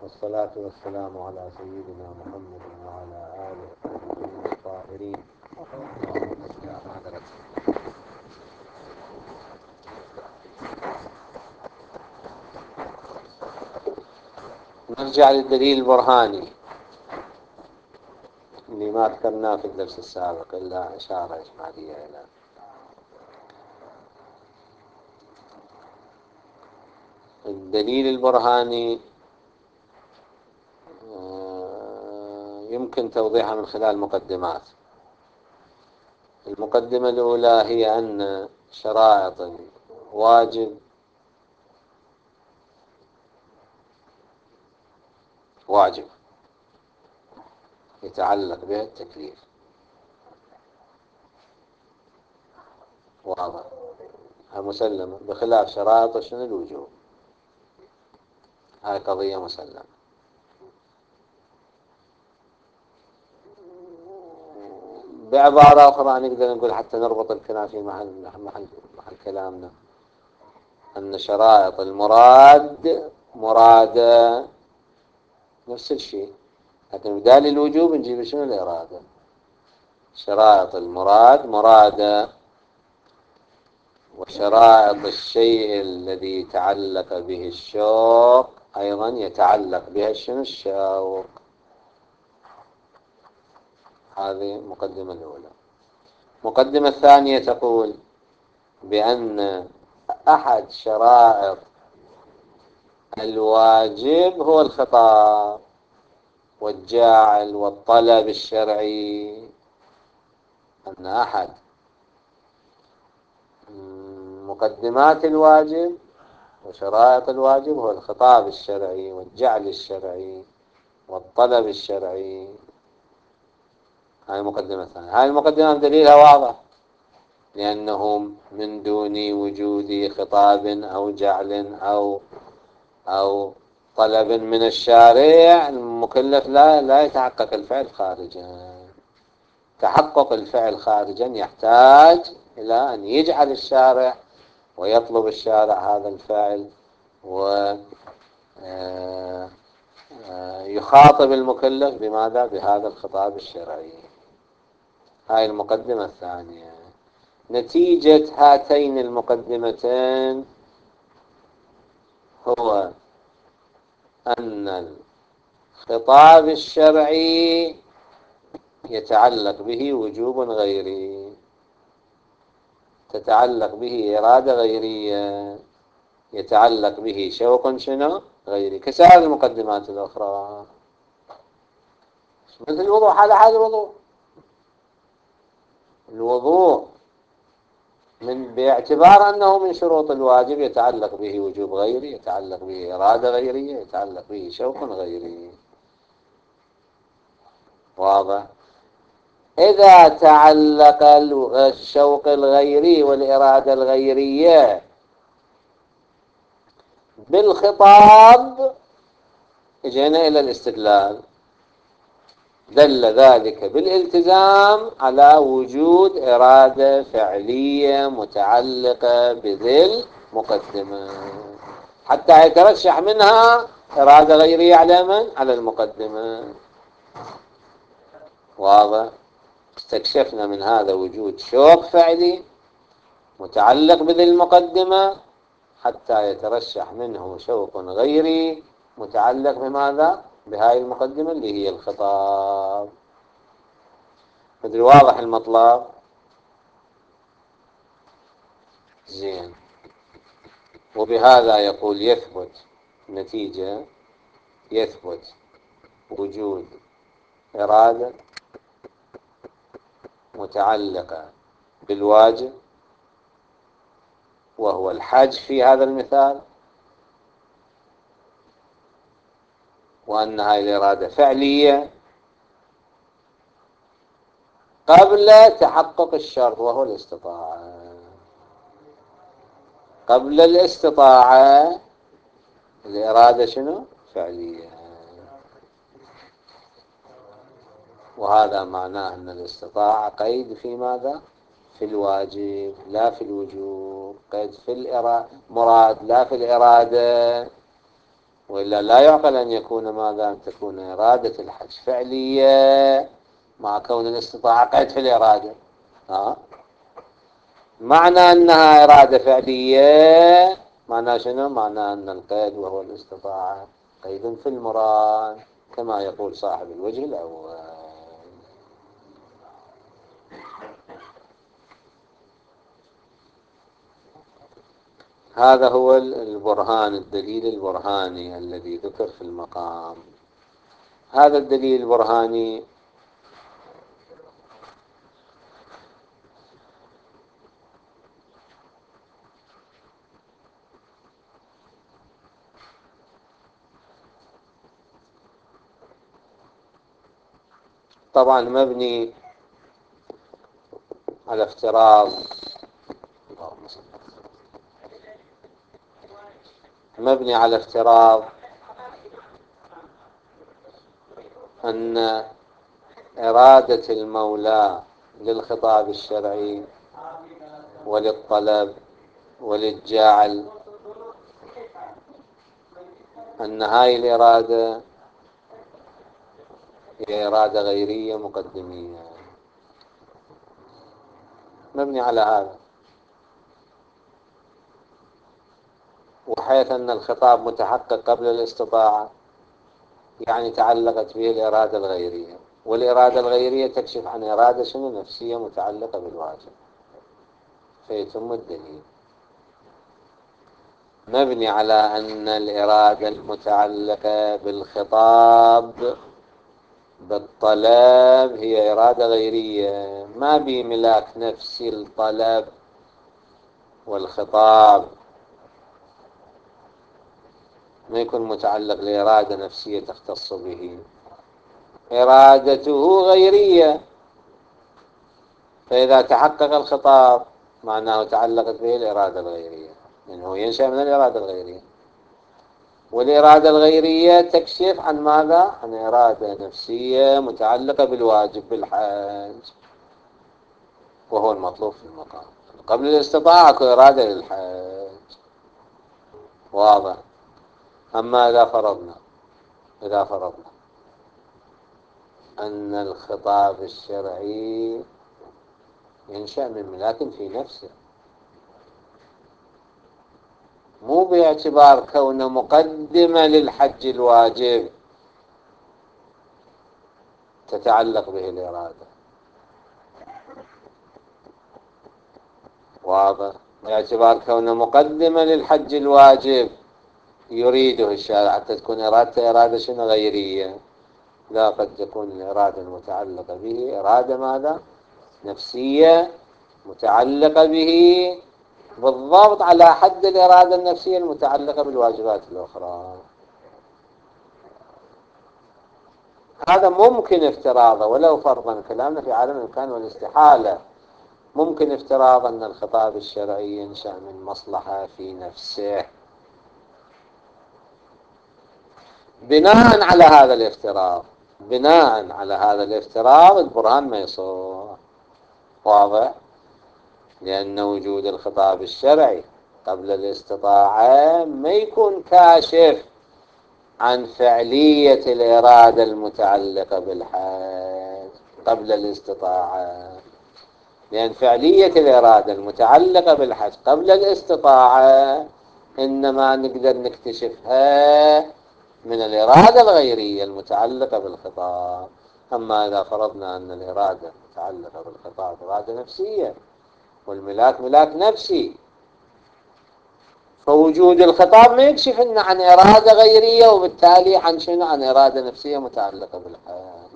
والصلاة والسلام على سيدنا محمد وعلى آله الطيبين الطاهرين. نرجع للدليل البرهاني اللي ما ذكرناه في الدرس السابق إلا إشارة إجمالية إلى الدليل البرهاني. يمكن توضيحها من خلال مقدمات. المقدمة الأولى هي أن شرائط الواجب واجب يتعلق به التكليف، واضح، مسلمة، بخلاف شرائط شنو الوجوب، هاي قضية مسلمة. بعبارة أخرى نقدر نقول حتى نربط الكلام في محل كلامنا، أن شرائط المراد مرادة نفس الشيء، لكن بدال الوجوب نجيب شنو الإرادة. شرائط المراد مرادة، وشرائط الشيء الذي يتعلق به الشوق أيضا يتعلق بها شنو الشوق. هذه المقدمة الأولى. المقدمة الثانية تقول بأن أحد شرائط الواجب هو الخطاب والجاعل والطلب الشرعي، أن أحد مقدمات الواجب وشرائط الواجب هو الخطاب الشرعي والجعل الشرعي والطلب الشرعي. هاي مقدمة ثانية. هاي المقدمة دليلها واضح، لأنه من دون وجود خطاب أو جعل أو طلب من الشارع المكلف لا يتحقق الفعل خارجا. تحقق الفعل خارجا يحتاج إلى أن يجعل الشارع ويطلب الشارع هذا الفعل ويخاطب المكلف بماذا؟ بهذا الخطاب الشرعي. هاي المقدمة الثانية. نتيجة هاتين المقدمتين هو أن الخطاب الشرعي يتعلق به وجوب غيري، تتعلق به إرادة غيرية، يتعلق به شوق شنو غيري، كسائر المقدمات الأخرى. مثل الوضوء، حال الوضوء باعتبار أنه من شروط الواجب يتعلق به وجوب غيري، يتعلق به إرادة غيرية، يتعلق به شوق غيري، واضح. إذا تعلق الشوق الغيري والإرادة الغيرية بالخطاب جئنا إلى الاستدلال، دل ذلك بالالتزام على وجود إرادة فعلية متعلقة بذي المقدمة، حتى يترشح منها إرادة غيرية على من؟ على المقدمة، واضح. استكشفنا من هذا وجود شوق فعلي متعلق بذي المقدمة حتى يترشح منه شوق غيري متعلق بماذا؟ بهاي المقدمة اللي هي الخطاب. مدري واضح المطلب؟ زين. وبهذا يقول يثبت نتيجة، يثبت وجود إرادة متعلقة بالواجب وهو الحج في هذا المثال، وأن هذه الإرادة فعلية قبل تحقق الشرط وهو الاستطاعة. قبل الاستطاعة الإرادة شنو؟ فعلية. وهذا معناه أن الاستطاعة قيد في ماذا؟ في الواجب لا في الوجوب، قيد في مراد لا في الإرادة. وإلا لا يعقل أن يكون ماذا، أن تكون إرادة الحج فعلية مع كون الاستطاعة قيد في الإرادة. معنى أنها إرادة فعلية معنى شنو؟ معنى أن القيد وهو الاستطاعة قيد في المراد، كما يقول صاحب الوجه الأول. هذا هو البرهان، الدليل البرهاني الذي ذكر في المقام. هذا الدليل البرهاني طبعا مبني على افتراض، مبني على افتراض أن إرادة المولى للخطاب الشرعي وللطلب وللجعل، أن هاي الإرادة هي إرادة غيرية مقدمية، مبني على هذا. وحيث أن الخطاب متحقق قبل الاستطاعة، يعني تعلقت به الإرادة الغيرية، والإرادة الغيرية تكشف عن إرادة شنو؟ نفسية متعلقة بالواجب، فيتم الدليل. مبني على أن الإرادة المتعلقة بالخطاب بالطلب هي إرادة غيرية، ما بملاك نفسي الطلب والخطاب، ما يكون متعلق لإرادة نفسية تختص به، إرادته غيرية. فإذا تحقق الخطاب معناه تعلقت به الإرادة الغيرية، لأنه ينشأ من الإرادة الغيرية، والإرادة الغيرية تكشف عن ماذا؟ عن إرادة نفسية متعلقة بالواجب بالحج، وهو المطلوب في المقام. قبل الاستطاعة اكو إرادة للحج، واضح. أما إذا فرضنا أن الخطاب الشرعي ينشأ من ملاك في نفسه، مو باعتبار كونه مقدمة للحج الواجب تتعلق به الإرادة، واضح، باعتبار كونه مقدمة للحج الواجب يريده الشارع حتى تكون إرادته إرادة شنو؟ غيرية. لا، قد تكون الإرادة المتعلقة به إرادة ماذا؟ نفسية متعلقة به بالضبط على حد الإرادة النفسية المتعلقة بالواجبات الأخرى. هذا ممكن افتراضه، ولو فرضا كلامنا في عالم الإمكان والاستحالة، ممكن افتراض أن الخطاب الشرعي ينشأ من مصلحة في نفسه. بناء على هذا الافتراض البرهان ما يصح، واضح، لأن وجود الخطاب الشرعي قبل الاستطاعة ما يكون كاشف عن فعلية الإرادة المتعلقة بالحج قبل الاستطاعة، لأن فعلية الإرادة المتعلقة بالحج قبل الاستطاعة إنما نقدر نكتشفها من الإرادة الغيرية المتعلقة بالخطاب. أما إذا فرضنا أن الإرادة المتعلقة بالخطاب إرادة نفسية والملاك ملاك نفسي، فوجود الخطاب ما يكشف إن عن إرادة غيرية، وبالتالي عن شنو؟ عن إرادة نفسية متعلقة بالحياة.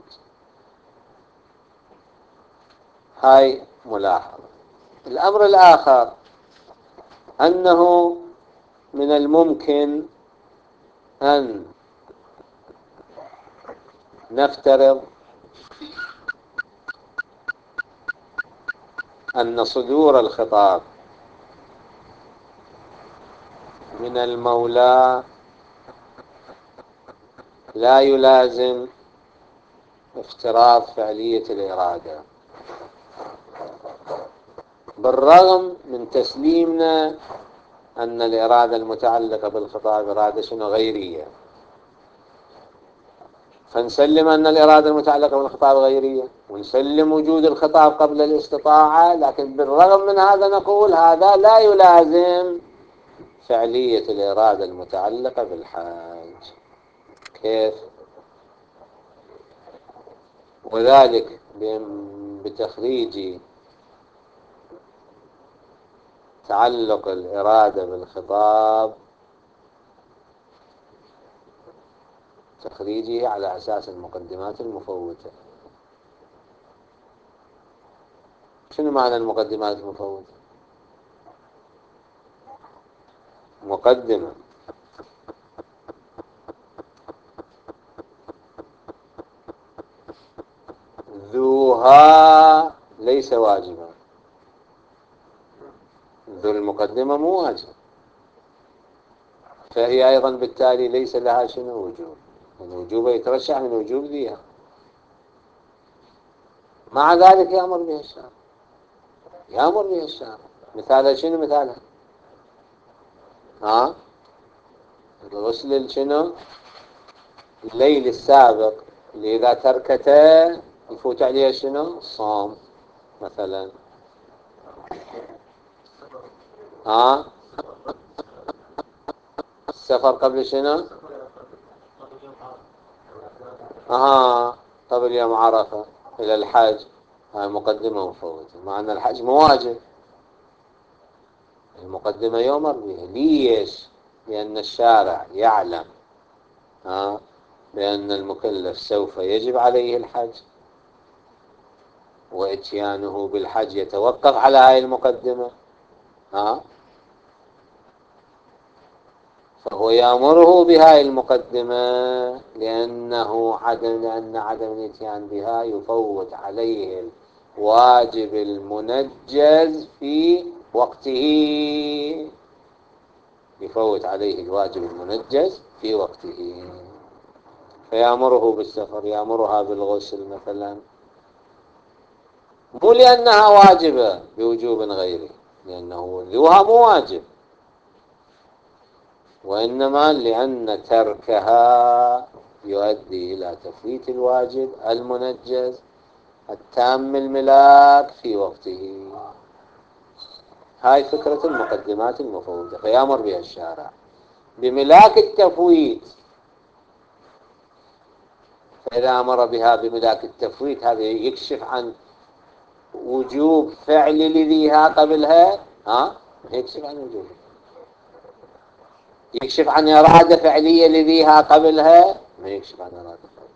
هاي ملاحظة. الأمر الآخر أنه من الممكن أن نفترض أن صدور الخطاب من المولى لا يلازم افتراض فعلية الإرادة، بالرغم من تسليمنا أن الإرادة المتعلقة بالخطاب إرادة شنو؟ غيرية. فنسلم أن الإرادة المتعلقة بالخطاب غيرية، ونسلم وجود الخطاب قبل الاستطاعة، لكن بالرغم من هذا نقول هذا لا يلازم فعلية الإرادة المتعلقة بالحاج. كيف؟ وذلك بتخريج تعلق الإرادة بالخطاب، تخريجه على أساس المقدمات المفوتة. شنو معنى المقدمات المفوتة؟ مقدمة ذوها ليس واجبا، ذو المقدمة مو واجب، فهي أيضا بالتالي ليس لها شنو وجوب، الوجوب يترشح من وجوب ذيها، مع ذلك يأمر بها الشارع، يأمر بها الشارع. مثالها شنو؟ مثالها ها الغسل شنو؟ الليل السابق اللي إذا تركته يفوت عليه شنو؟ الصوم مثلا. ها السفر قبل شنو؟ قبل يوم عرفة إلى الحج، هاي مقدمة مفوتة، مع أن الحج مواجب، المقدمة يؤمر بها. ليش؟ لأن الشارع يعلم بأن المكلف سوف يجب عليه الحج، وإتيانه بالحج يتوقف على هاي المقدمة، فهو يأمره بهاي المقدمة لأن عدم الإتيان بها يفوت عليه الواجب المنجز في وقته، يفوت عليه الواجب المنجز في وقته، فيأمره بالسفر، يأمرها بالغسل مثلا، مو لأنها واجبة بوجوب غيره، لأنه ذوها مو واجب، وإنما لأن تركها يؤدي إلى تفويت الواجب المنجز التام الملاك في وقته. هاي فكرة المقدمات المفوتة، فيأمر بها الشارع بملاك التفويت. فإذا أمر بها بملاك التفويت هذا يكشف عن وجوب فعل لذيها قبلها، يكشف عن وجوب، يكشف عن إرادة فعلية لذيها قبلها، ما يكشف عن إرادة فعلية.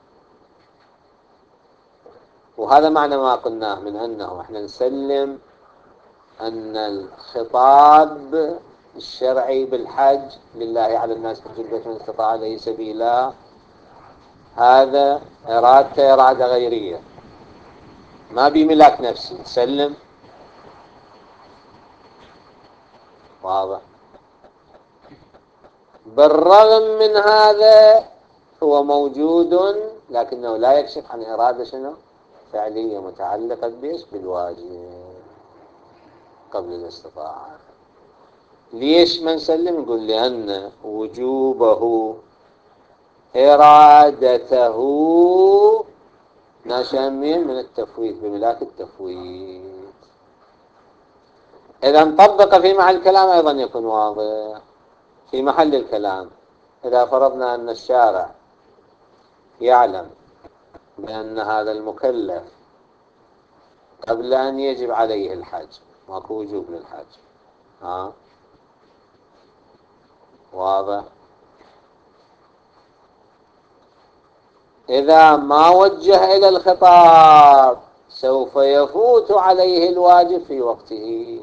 وهذا معنى ما قلناه من أنه احنا نسلم أن الخطاب الشرعي بالحج لله على الناس حج البيت من استطاع إليه سبيلا، هذا إرادة غيرية، ما بملاك نفسي، نسلم. واضح؟ بالرغم من هذا هو موجود، لكنه لا يكشف عن إرادة شنو؟ فعلية متعلقة بإيش؟ بالواجب قبل الاستطاعة. ليش ما نسلم؟ نقول لأن وجوبه إرادته ناشئا من التفويت، بملاك التفويت. إذا نطبق في محل الكلام أيضا يكون واضح في محل الكلام. إذا فرضنا أن الشارع يعلم بأن هذا المكلف قبل أن يجب عليه الحج ماكو وجوب للحج، واضح؟ إذا ما وجه إلى الخطاب سوف يفوت عليه الواجب في وقته.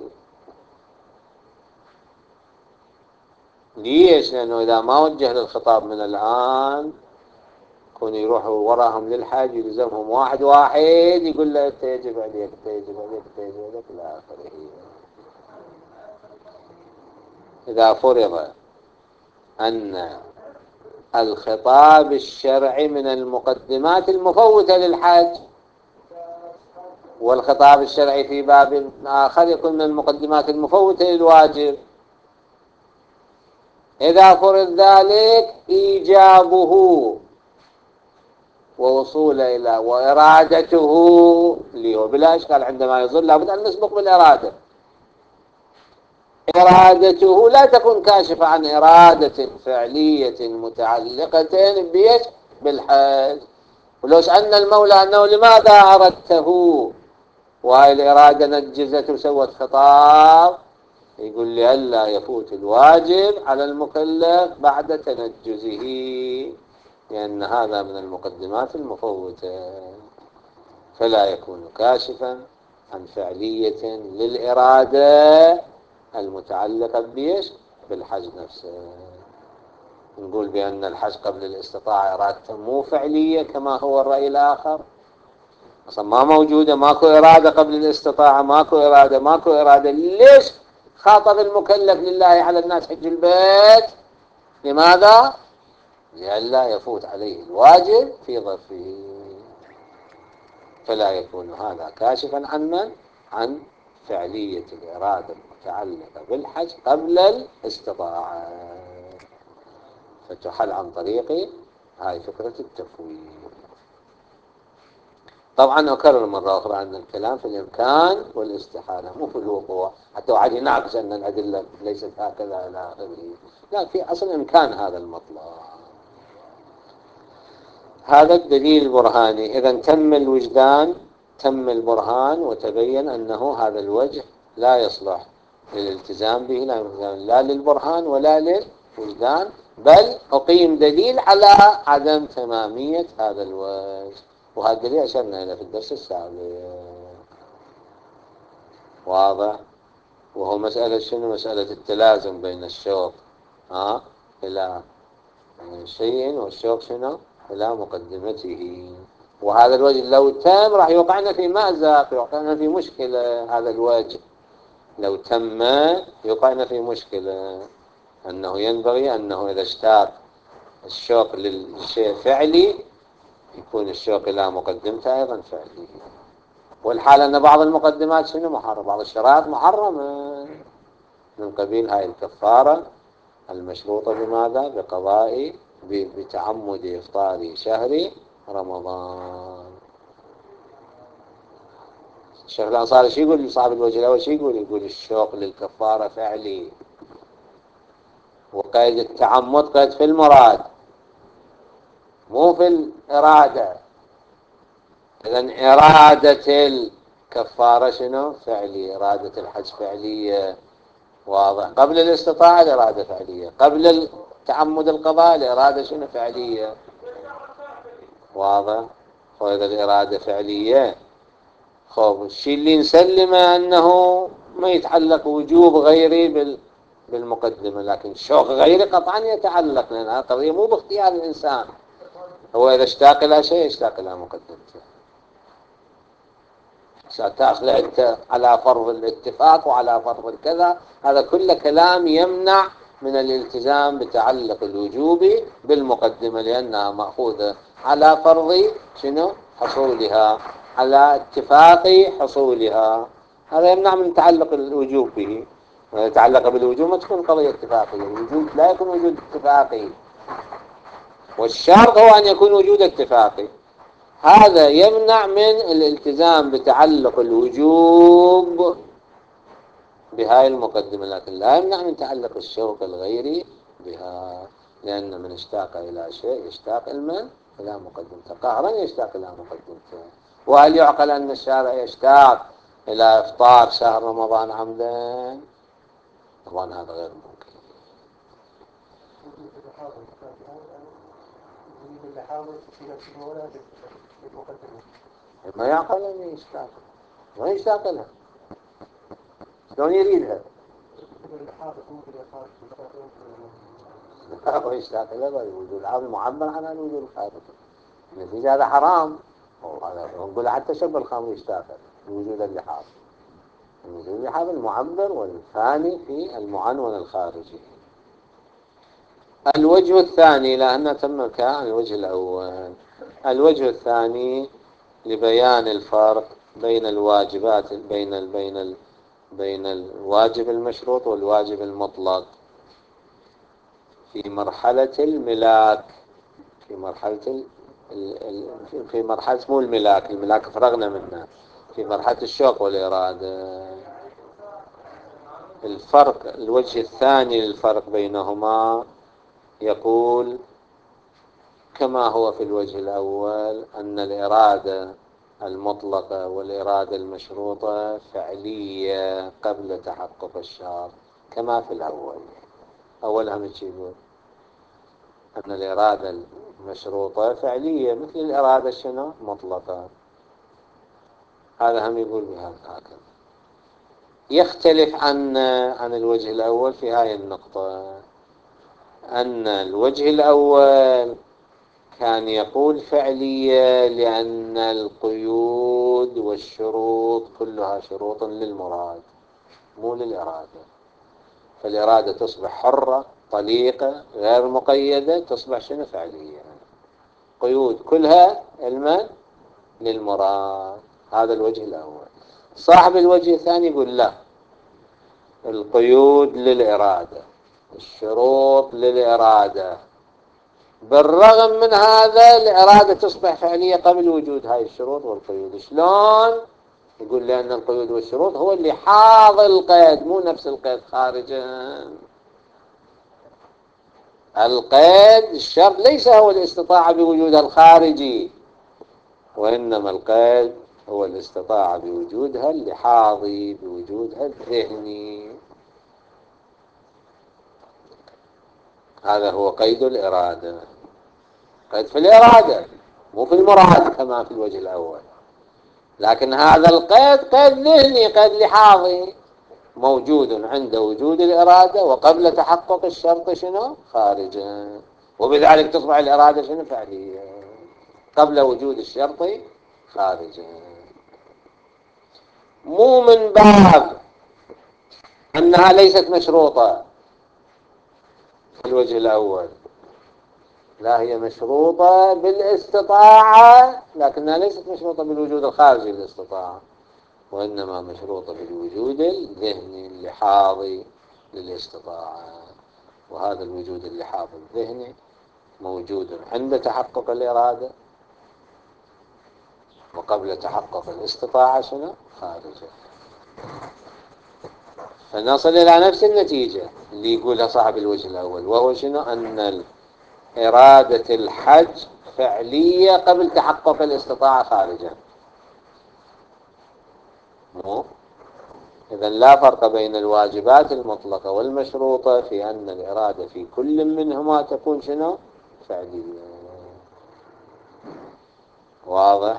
ليش؟ لأنه إذا ما وجه للخطاب من الآن يكون يروحوا وراهم للحج يلزمهم واحد واحد يقول له أنت يجب عليك، أنت يجب عليك، أنت يجب عليك إلى آخره. إذا فرض أن الخطاب الشرعي من المقدمات المفوتة للحج، والخطاب الشرعي في باب آخر يكون من المقدمات المفوتة للواجب، إذا فرض ذلك إيجابه ووصوله إلى وإرادته اللي هو بلا إشكال عندما يظل لابد أن نسبق بالإرادة. إرادته لا تكون كاشفة عن إرادة فعلية متعلقة بيش بالحج. ولو سألنا المولى أنه لماذا أردته وهي الإرادة نجزت وسوت خطاب، يقول لئلا يفوت الواجب على المكلف بعد تنجزه، لأن هذا من المقدمات المفوتة، فلا يكون كاشفا عن فعلية للإرادة المتعلقة بيش بالحج نفسه. نقول بأن الحج قبل الاستطاعة إرادته مو فعلية كما هو الرأي الآخر، أصلا ما موجودة، ماكو إرادة قبل الاستطاعة، ماكو إرادة. ليش خاطب المكلف لله على الناس حج البيت؟ لماذا؟ لئلا يفوت عليه الواجب في ظرفه، فلا يكون هذا كاشفا عن من؟ عن فعلية الإرادة المتعلقة بالحج قبل الاستطاعة، فتحل عن طريق هاي فكرة التفويض. طبعا أكرر مرة أخرى أن الكلام في الإمكان والاستحالة مو في الوقوع، حتى وعد يناقش أن الأدلة ليست هكذا إلى آخره، لا، في أصل إمكان هذا المطلب. هذا الدليل البرهاني. إذا تم الوجدان، تم البرهان، وتبين أنه هذا الوجه لا يصلح للالتزام به، لا للبرهان ولا للوجدان، بل أقيم دليل على عدم تمامية هذا الوجه، وهذا الدليل أشرنا إليه في الدرس السابق. واضح؟ وهو مسألة شنو؟ مسألة التلازم بين الشوق إلى شيء والشوق شنو؟ إلى مقدمته. وهذا الوجه لو تم راح يوقعنا في مأزق، يوقعنا في مشكلة. هذا الوجه لو تم يوقعنا في مشكلة، أنه ينبغي أنه إذا اشتاق الشوق للشيء فعلي يكون الشوق إلى مقدمته أيضا فعلي. والحال أن بعض المقدمات شنو محرمة، بعض الشرائط محرمة، من قبيل هاي الكفارة المشروطة بماذا؟ بقضاء بتعمد إفطار شهر رمضان. الشيخ الأنصاري شو يقول لصاحب الوجه الأول؟ شو يقول الشوق للكفارة فعلي، وقيد التعمد قيد في المراد مو في الإرادة. إذن إرادة الكفارة شنو؟ فعلي. إرادة الحج فعلية، واضح. قبل الاستطاعة الإرادة فعلية، قبل تعمد القضاء الإرادة شنو؟ فعلية، واضح. وإذا الإرادة فعلية، خب الشيء اللي نسلمه أنه ما يتعلق وجوب غيري بالمقدمة، لكن الشوق غيري قطعا يتعلق، لأن هذه قضية مو باختيار الإنسان، هو إذا اشتاق إلى شيء اشتاق إلى مقدمته. ستأخذ أنت على فرض الاتفاق وعلى فرض الكذا، هذا كله كلام يمنع من الالتزام بتعلق الوجوب بالمقدمة، لأنها مأخوذة على فرض شنو؟ حصولها، على اتفاق حصولها، هذا يمنع من تعلق الوجوب به. إذا تعلق بالوجوب ما تكون قضية اتفاقية، الوجود لا يكون وجود اتفاقي، والشرط هو أن يكون وجود اتفاقي. هذا يمنع من الالتزام بتعلق الوجوب بهاي المقدمة، لكن لا يمنع من تعلق الشوق الغيري بها، لأن من اشتاق إلى شيء يشتاق إلى مقدمته، قهرا يشتاق إلى مقدمته. وهل يعقل أن الشارع يشتاق إلى إفطار شهر رمضان عمدا؟ طبعا هذا غير ممكن. ما يعقل أن يشتاق، ما يشتاق لها، شلون يريدها؟ هو يشتاق لها الوجود العام معبر عن الوجود الخارجي، النتيجة هذا حرام. نقول حتى شرب الخمر يشتاق الوجود اللحاظ، الوجود اللحاظ المعبر والثاني في المعنون الخارجي. الوجه الثاني، لأن تم كان الوجه الأول. الوجه الثاني لبيان الفرق بين الواجبات، بين الواجب المشروط والواجب المطلق في مرحلة الملاك، في مرحلة في مرحلة مو الملاك، الملاك فرغنا منه، في مرحلة الشوق والإرادة. الفرق، الوجه الثاني للفرق بينهما، يقول كما هو في الوجه الأول أن الإرادة المطلقة والإرادة المشروطة فعلية قبل تحقق الشرط، كما في الأول. أولها من يقول أن الإرادة المشروطة فعلية مثل الإرادة شنو مطلقة. هذا هم يقول بهذا هكذا. يختلف عن الوجه الأول في هذه النقطة، أن الوجه الأول كان يقول فعلية لأن القيود والشروط كلها شروط للمراد مو للإرادة، فالإرادة تصبح حرة طليقة غير مقيدة، تصبح شنو فعلية. قيود كلها المن للمراد. هذا الوجه الأول. صاحب الوجه الثاني يقول لا، القيود للإرادة، الشروط للإرادة، بالرغم من هذا الإرادة تصبح فعلية قبل وجود هاي الشروط والقيود. شلون؟ يقول لأن القيود والشروط هو اللي حاضر القيد، مو نفس القيد خارجا. القيد الشرط ليس هو الاستطاعة بوجودها الخارجي، وإنما القيد هو الاستطاعة بوجودها اللحاظي، بوجودها الذهني. هذا هو قيد الإرادة، قيد في الإرادة مو في المراد كما في الوجه الأول. لكن هذا القيد قيد ذهني، قيد لحاظي، موجود عند وجود الإرادة وقبل تحقق الشرط شنو خارجا، وبذلك تصبح الإرادة شنو فعلية قبل وجود الشرط خارجا. مو من باب أنها ليست مشروطة في الوجه الأول، لا، هي مشروطة بالاستطاعة، لكنها ليست مشروطة بالوجود الخارجي للاستطاعة، وإنما مشروطة بالوجود الذهني اللحاظي للاستطاعة. وهذا الوجود اللحاظي الذهني موجود عند تحقق الإرادة وقبل تحقق الاستطاعة شنو خارجه. فنصل إلى نفس النتيجة اللي يقولها صاحب الوجه الأول، وهو شنو؟ أن إرادة الحج فعلية قبل تحقق الاستطاعة خارجا. مو إذن لا فرق بين الواجبات المطلقة والمشروطة في أن الإرادة في كل منهما تكون شنو فعلية. واضح؟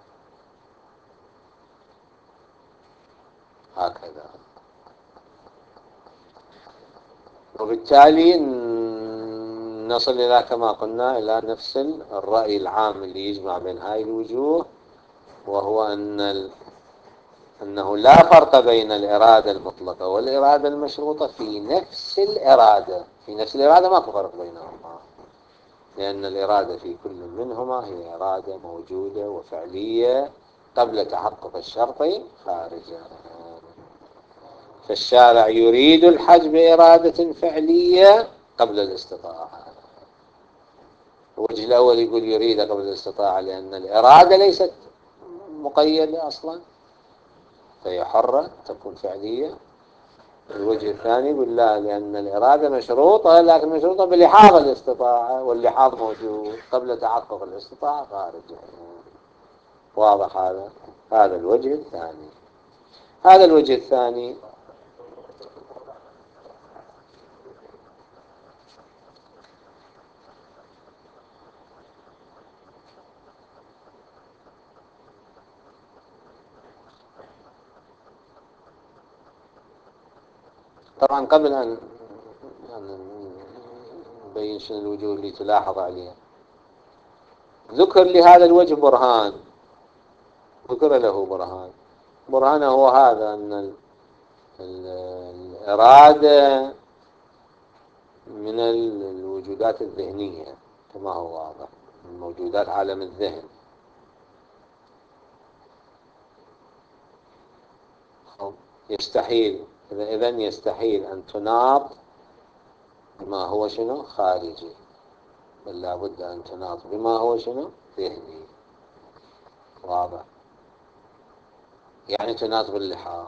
هكذا. وبالتالي نصل إلى كما قلنا إلى نفس الرأي العام اللي يجمع بين هاي الوجوه، وهو أنه لا فرق بين الإرادة المطلقة والإرادة المشروطة في نفس الإرادة. في نفس الإرادة ماكو فرق بينهما، لأن الإرادة في كل منهما هي إرادة موجودة وفعلية قبل تحقق الشرط خارجا. فالشارع يريد الحج بإرادة فعلية قبل الاستطاعة. الوجه الأول يقول يريد قبل الاستطاعة لأن الإرادة ليست مقيدة أصلا، فهي حرة تكون فعلية. الوجه الثاني يقول لا، لأن الإرادة مشروطة، لكن مشروطة بلحاظ الاستطاعة، واللحاظ موجود قبل تحقق الاستطاعة خارجا. واضح هذا؟ هذا الوجه الثاني. هذا الوجه الثاني طبعا قبل أن نبين شنو الوجوه اللي تلاحظ عليها، ذكر لهذا الوجه برهان، ذكر له برهان. برهانه هو هذا أن الإرادة من الوجودات الذهنية كما هو واضح، من موجودات عالم الذهن. يستحيل، إذن يستحيل أن تناط ما هو شنو خارجي. بل لابد أن تناط بما هو شنو ذهني. واضح؟ يعني تناط باللحاظ.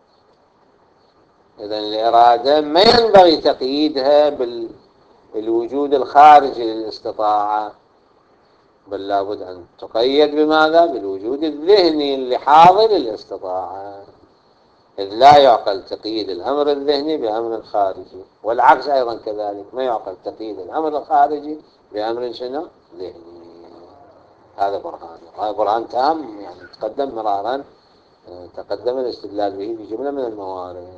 إذن الإرادة ما ينبغي تقييدها بالوجود الخارجي للاستطاعة، بل لابد أن تقيد بماذا؟ بالوجود الذهني اللحاظي للاستطاعة. إذ لا يعقل تقييد الأمر الذهني بأمر خارجي، والعكس أيضا كذلك، ما يعقل تقييد الأمر الخارجي بأمر شنو؟ ذهني. هذا برهان، هذا برهان تام، يعني تقدم مرارا، تقدم الاستدلال به في جملة من الموارد.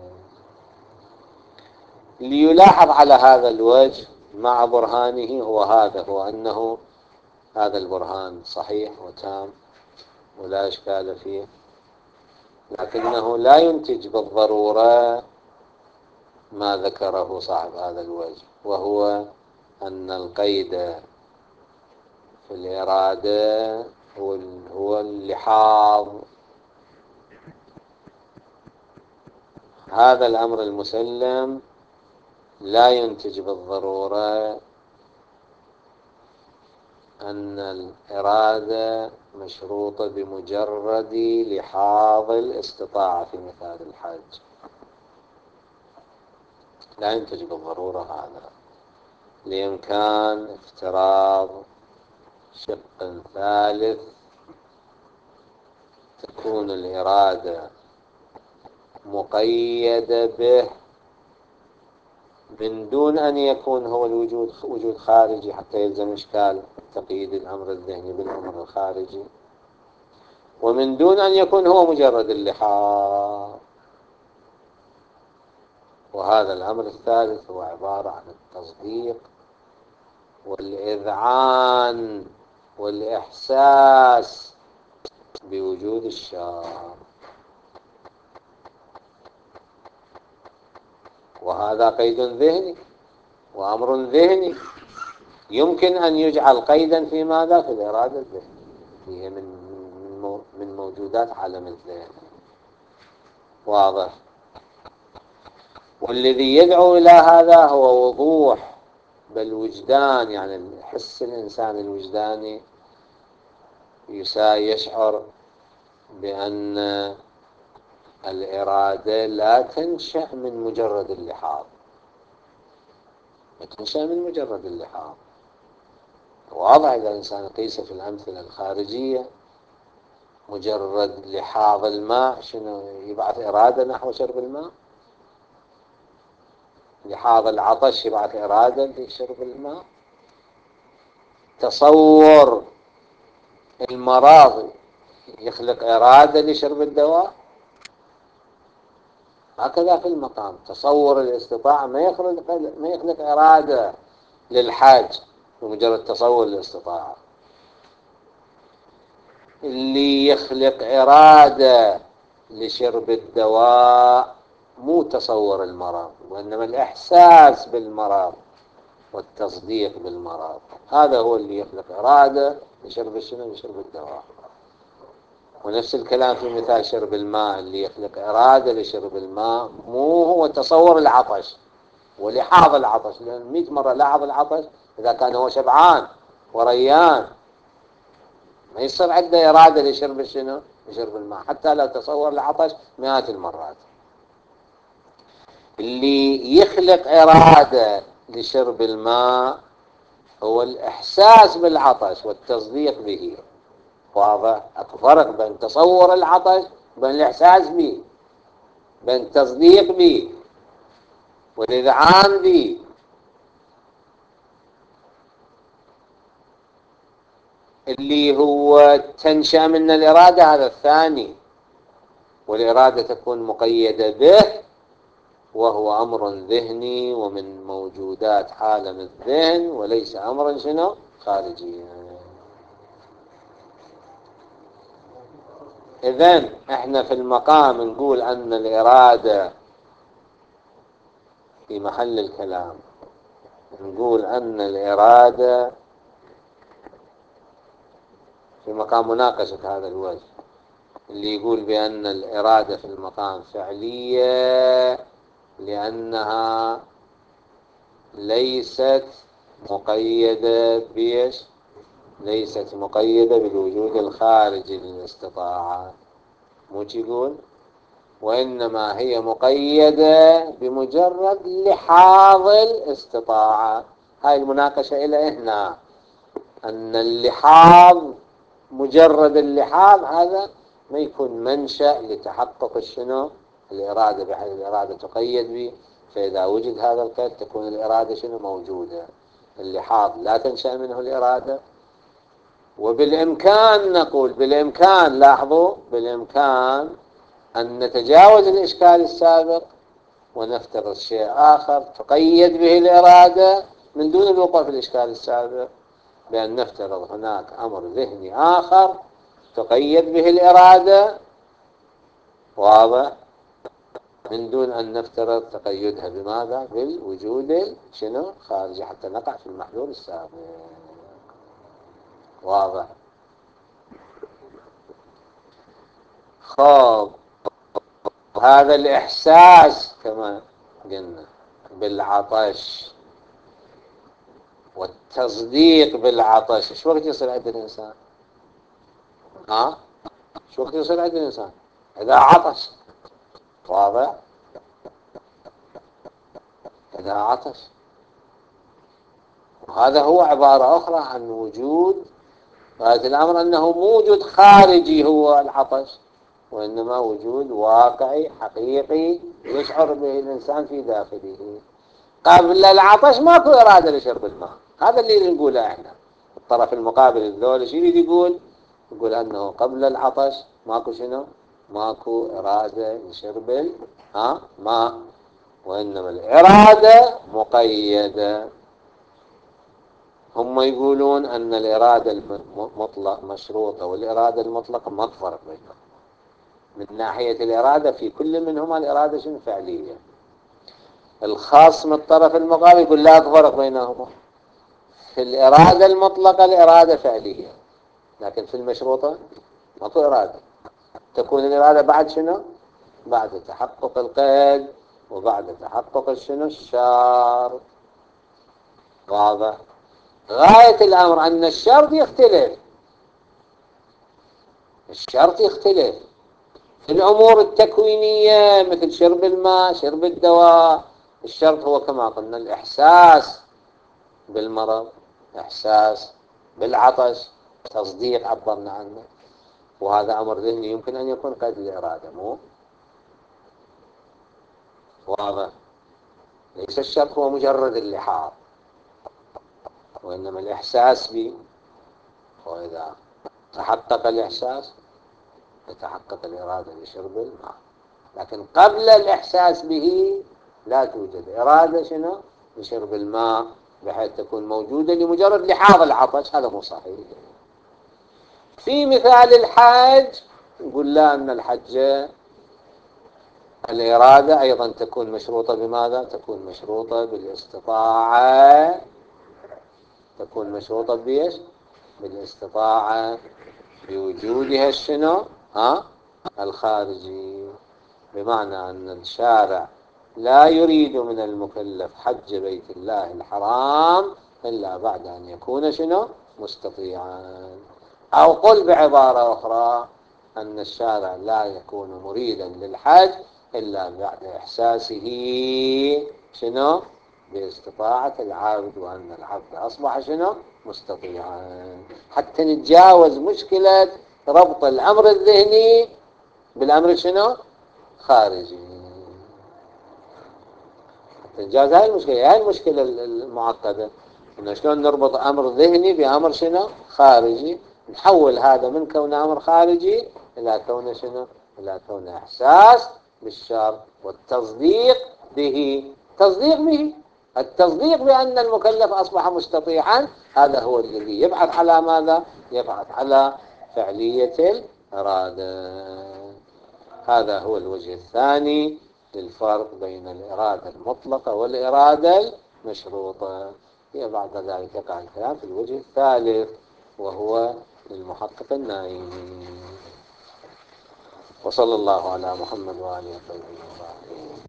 ليلاحظ على هذا الوجه مع برهانه هو أنه هذا البرهان صحيح وتام ولا إشكال فيه، لكنه لا ينتج بالضرورة ما ذكره صاحب هذا الوجه، وهو أن القيد في الإرادة هو اللحاظ. هذا الأمر المسلم لا ينتج بالضرورة أن الإرادة مشروطة بمجرد لحاظ الاستطاعة في مثال الحج، لا ينتج بالضرورة هذا، لإمكان افتراض شق ثالث تكون الإرادة مقيدة به من دون أن يكون هو الوجود وجود خارجي حتى يلزم إشكال تقييد الأمر الذهني بالأمر الخارجي، ومن دون أن يكون هو مجرد اللحاظ. وهذا الأمر الثالث هو عبارة عن التصديق والإذعان والإحساس بوجود الشر، وهذا قيد ذهني وأمر ذهني يمكن أن يجعل قيدا في ماذا؟ في الإرادة الذهنية، هي من موجودات عالم الذهن. واضح؟ والذي يدعو إلى هذا هو وضوح بالوجدان، يعني الحس الإنساني الوجداني يشعر بأن الإرادة لا تنشأ من مجرد اللحاظ، لا تنشأ من مجرد اللحاظ. واضح إذا الإنسان قيس في الأمثلة الخارجية، مجرد لحاظ الماء شنو يبعث إرادة نحو شرب الماء؟ لحاظ العطش يبعث إرادة لشرب الماء؟ تصور المرض يخلق إرادة لشرب الدواء؟ هكذا في المقام تصور الاستطاعة ما يخلق إرادة للحاج بمجرد تصور الاستطاعة. اللي يخلق إرادة لشرب الدواء مو تصور المرض، وإنما الإحساس بالمرض والتصديق بالمرض، هذا هو اللي يخلق إرادة لشرب شنو؟ لشرب الدواء. ونفس الكلام في مثال شرب الماء، اللي يخلق إرادة لشرب الماء مو هو تصور العطش ولحاظ العطش، لأن 100 مرة لاحظ العطش إذا كان هو شبعان وريان، ما يصير عنده إرادة لشرب شنو؟ لشرب الماء، حتى لو تصور العطش مئات المرات. اللي يخلق إرادة لشرب الماء هو الإحساس بالعطش والتصديق به. واضح؟ اكو فرق بين تصور العطش وبين الإحساس به، بين التصديق به والإذعان به. اللي هو تنشأ من الإرادة هذا الثاني، والإرادة تكون مقيدة به، وهو أمر ذهني ومن موجودات عالم الذهن، وليس أمرا شنو؟ خارجيا. إذن احنا في المقام نقول أن الإرادة في محل الكلام، نقول أن الإرادة في مقام مناقشة هذا الوجه، اللي يقول بأن الإرادة في المقام فعلية لأنها ليست مقيدة بيش؟ ليست مقيدة بالوجود الخارجي للاستطاعة، مو يقول؟ وإنما هي مقيدة بمجرد لحاظ الاستطاعة. هاي المناقشة إلى هنا، أن اللحاظ، مجرد اللحاظ هذا ما يكون منشأ لتحقق شنو؟ الإرادة، بحيث الإرادة تقيد به، فإذا وجد هذا القيد تكون الإرادة شنو؟ موجودة. اللحاظ لا تنشأ منه الإرادة. وبالإمكان نقول، بالإمكان، لاحظوا، بالإمكان أن نتجاوز الإشكال السابق ونفترض شيء آخر تقيد به الإرادة من دون الوقوع في الإشكال السابق، بأن نفترض هناك أمر ذهني آخر تقيد به الإرادة، واضح، من دون أن نفترض تقيدها بماذا؟ بالوجود شنو؟ خارجي، حتى نقع في المحذور السابق. واضح. خب، هذا الإحساس كما قلنا بالعطش والتصديق بالعطش، شو وقت يصير عند الإنسان؟ ها؟ شو وقت يصير عند الإنسان؟ إذا عطش. واضح؟ إذا عطش. وهذا هو عبارة أخرى عن وجود، غاية الأمر أنه مو وجود خارجي هو العطش، وإنما وجود واقعي حقيقي يشعر به الإنسان في داخله. قبل العطش ماكو إرادة لشرب الماء، هذا اللي نقوله احنا. الطرف المقابل الذول شو يريد يقول؟ يقول أنه قبل العطش ماكو شنو؟ ماكو إرادة لشرب ماء، وإنما الإرادة مقيدة. هم يقولون أن الإرادة المطلقة مشروطة والإرادة المطلقة ما فرق بينهم. من ناحية الإرادة في كل منهما الإرادة شنو؟ فعلية. الخاص من الطرف المقابل يقول لا فرق بينهما، في الإرادة المطلقة الإرادة فعلية، لكن في المشروطة ماكو إرادة. تكون الإرادة بعد شنو؟ بعد تحقق القيد وبعد تحقق شنو؟ الشرط. واضح؟ غاية الأمر أن الشرط يختلف، الشرط يختلف في الأمور التكوينية مثل شرب الماء، شرب الدواء. الشرط هو كما قلنا الإحساس بالمرض، إحساس بالعطش، تصديق عبرنا عنه، وهذا أمر ذهني يمكن أن يكون قيد الإرادة، مو واضح؟ ليس الشرط هو مجرد اللحاظ، وإنما الإحساس به. وإذا تحقق الإحساس تتحقق الإرادة لشرب الماء، لكن قبل الإحساس به لا توجد إرادة شنو؟ لشرب الماء، بحيث تكون موجودة لمجرد لحاظ العطش. هذا مو صحيح. في مثال الحج نقول لا، أن الحج الإرادة أيضا تكون مشروطة بماذا؟ تكون مشروطة بالاستطاعة. تكون مشروطة بإيش؟ بالاستطاعة، بوجودها شنو؟ الخارجي. بمعنى أن الشارع لا يريد من المكلف حج بيت الله الحرام إلا بعد أن يكون شنو؟ مستطيعا. أو قل بعبارة أخرى أن الشارع لا يكون مريدا للحج إلا بعد إحساسه شنو؟ باستطاعة العبد، وأن العبد أصبح شنو؟ مستطيعا، حتى نتجاوز مشكلة ربط الأمر الذهني بالأمر شنو؟ خارجي. حتى نتجاوز هاي المشكلة، هاي المشكلة المعقدة، إنه شلون نربط أمر ذهني بأمر شنو؟ خارجي، نحول هذا من كونه أمر خارجي إلى كونه شنو؟ إلى كونه إحساس بالشر والتصديق به. تصديق به، التصديق بأن المكلف أصبح مستطيعا، هذا هو الذي يبحث على ماذا؟ يبحث على فعلية الإرادة. هذا هو الوجه الثاني للفرق بين الإرادة المطلقة والإرادة المشروطة. هي بعد ذلك يقع الكلام في الوجه الثالث، وهو للمحقق النائي. وصلى الله على محمد وآله وصحبه وسلم.